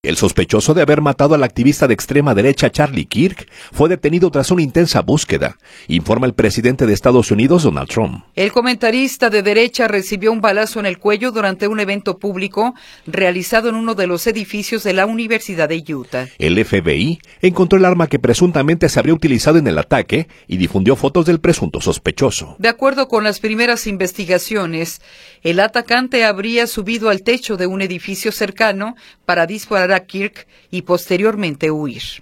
El sospechoso de haber matado al activista de extrema derecha Charlie Kirk fue detenido tras una intensa búsqueda, informa el presidente de Estados Unidos, Donald Trump. El comentarista de derecha recibió un balazo en el cuello durante un evento público realizado en uno de los edificios de la Universidad de Utah. El FBI encontró el arma que presuntamente se habría utilizado en el ataque y difundió fotos del presunto sospechoso. De acuerdo con las primeras investigaciones, el atacante habría subido al techo de un edificio cercano para disparar a Kirk y posteriormente huir.